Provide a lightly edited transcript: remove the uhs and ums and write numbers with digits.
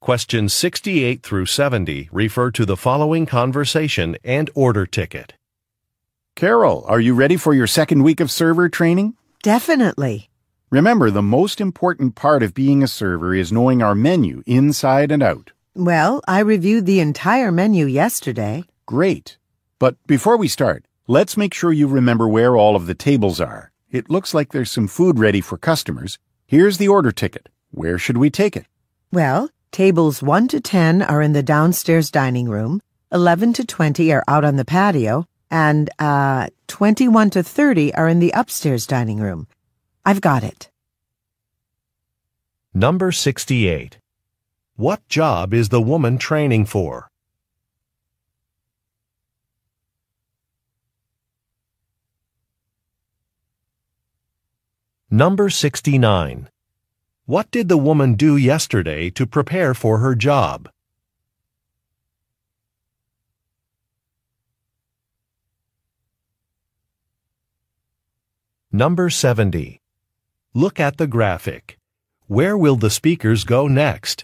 Questions 68 through 70 refer to the following conversation and order ticket. Carol, are you ready for your second week of server training? Definitely. Remember, the most important part of being a server is knowing our menu inside and out. Well, I reviewed the entire menu yesterday. Great. But before we start, let's make sure you remember where all of the tables are. It looks like there's some food ready for customers. Here's the order ticket. Where should we take it? Well, tables 1 to 10 are in the downstairs dining room, 11 to 20 are out on the patio, and 21 to 30 are in the upstairs dining room. I've got it. Number 68. What job is the woman training for? Number 69. What did the woman do yesterday to prepare for her job? Number 70. Look at the graphic. Where will the speakers go next?